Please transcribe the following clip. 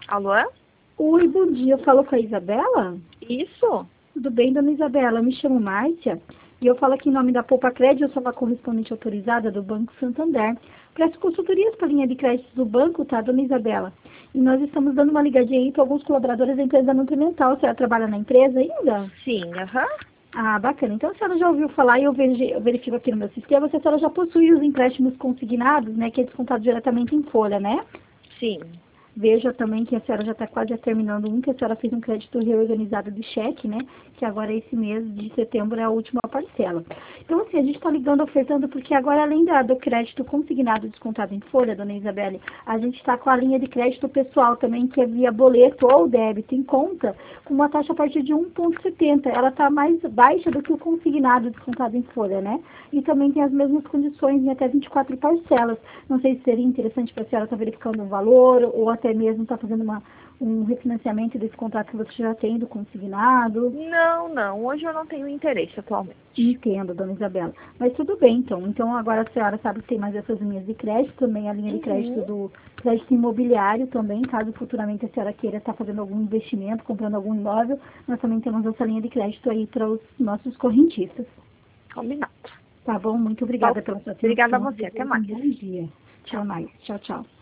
Alô? Oi, bom dia. Eu falo com a Isabela? Isso? Tudo bem, dona Isabela? Eu me chamo Márcia e eu falo aqui em nome da Poupa Crédito. Eu sou uma correspondente autorizada do Banco Santander. Presto consultorias para a linha de crédito do banco, tá, dona Isabela? E nós estamos dando uma ligadinha aí para alguns colaboradores da empresa Nutrimental. A senhora trabalha na empresa ainda? Sim, aham. Ah, bacana. Então a senhora já ouviu falar e eu verifico aqui no meu sistema se a senhora já possui os empréstimos consignados, né, que é descontado diretamente em folha, né? Sim. Veja também que a senhora já está quase terminando que a senhora fez um crédito reorganizado de cheque, né? Que agora esse mês de setembro é a última parcela. Então, assim, a gente está ligando, ofertando, porque agora, além do crédito consignado descontado em folha, dona Isabelle, a gente está com a linha de crédito pessoal também, que é via boleto ou débito em conta, com uma taxa a partir de 1,70. Ela está mais baixa do que o consignado descontado em folha, né? E também tem as mesmas condições em até 24 parcelas. Não sei se seria interessante para a senhora estar verificando o valor, ou até mesmo estar fazendo um refinanciamento desse contrato que você já tem do consignado. Não. Hoje eu não tenho interesse atualmente. Entendo, dona Isabela. Mas tudo bem, então. Então, agora a senhora sabe que tem mais essas linhas de crédito, também a linha de crédito do crédito imobiliário também, caso futuramente a senhora queira estar fazendo algum investimento, comprando algum imóvel, nós também temos essa linha de crédito aí para os nossos correntistas. Combinado. Tá bom? Muito obrigada pela sua atenção. Obrigada a você. Até mais. Um bom dia. Tchau. Até mais. Tchau, tchau.